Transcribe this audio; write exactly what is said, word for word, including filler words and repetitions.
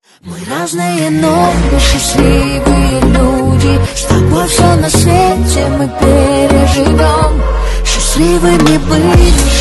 Мы разные, но мы счастливые люди. С тобой все на свете мы переживем. Счастливыми быть.